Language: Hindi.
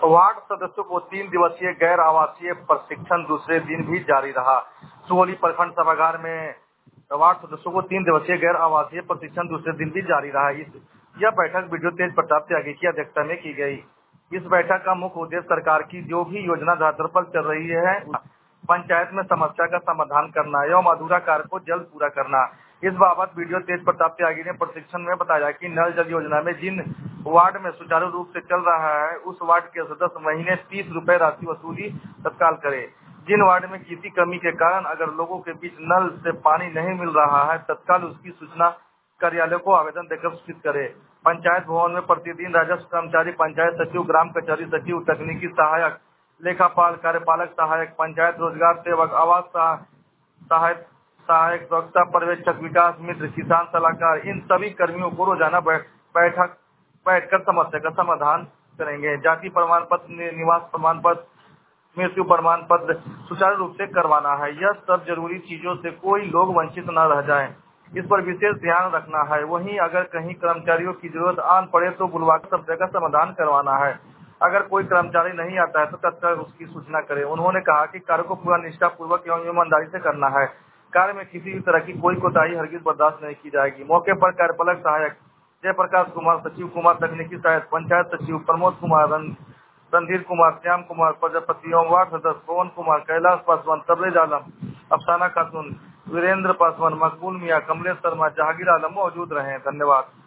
वार्ड सदस्यों को 3 दिवसीय गैर आवासीय प्रशिक्षण दूसरे दिन भी जारी रहा। सुगौली प्रखंड सभागार में वार्ड सदस्यों को 3 दिवसीय गैर आवासीय प्रशिक्षण दूसरे दिन भी जारी रहा। यह बैठक वीडियो तेज प्रताप त्यागी की अध्यक्षता में की गई। इस बैठक का मुख्य उद्देश्य सरकार की जो भी योजना धरातल पर चल रही है, पंचायत में समस्या का समाधान करना एवं अधूरा कार्य को जल्द पूरा करना। इस बाबत वीडियो तेज प्रताप त्यागी ने प्रशिक्षण में बताया कि नल जल योजना में जिन वार्ड में सुचारू रूप से चल रहा है, उस वार्ड के सदस्य महीने 30 रुपए राशि वसूली तत्काल करे। जिन वार्ड में किसी कमी के कारण अगर लोगों के बीच नल से पानी नहीं मिल रहा है, तत्काल उसकी सूचना कार्यालय को आवेदन देकर सूचित करे। पंचायत भवन में प्रतिदिन राजस्व कर्मचारी, पंचायत सचिव, ग्राम कचहरी सचिव, तकनीकी सहायक, लेखापाल, कार्यपालक सहायक, पंचायत रोजगार सेवक, आवास सहायक, प्रवक्ता, पर्यवेक्षक, विकास मित्र, किसान सलाहकार, इन सभी कर्मियों को रोजाना बैठकर समस्या का समाधान करेंगे। जाति प्रमाण पत्र, निवास प्रमाण पत्र, मृत्यु प्रमाण पत्र सुचारू रूप से करवाना है। यह सब जरूरी चीजों से कोई लोग वंचित न रह जाएं, इस पर विशेष ध्यान रखना है। वहीं अगर कहीं कर्मचारियों की जरूरत आन पड़े तो बुलवाकर समस्या का समाधान करवाना है। अगर कोई कर्मचारी नहीं आता है तो तत्काल उसकी सूचना करें। उन्होंने कहा कि कार्य को पूरा निष्ठा पूर्वक एवं ईमानदारी से करना है। कार्य में किसी भी तरह की कोई कोताही हरगिज बर्दाश्त नहीं की जाएगी। मौके पर कार्यपालक सहायक जयप्रकाश कुमार, सचिव कुमार, तकनीकी सहायक, पंचायत सचिव प्रमोद कुमार, रणधीर कुमार, श्याम कुमार प्रजापति एवं वार्ड सदस्य पवन कुमार, कैलाश पासवान, तबरेज आलम, अफसाना खातून, वीरेंद्र पासवान, मकबूल मियाँ, कमलेश शर्मा, जहांगीर आलम मौजूद रहे। धन्यवाद।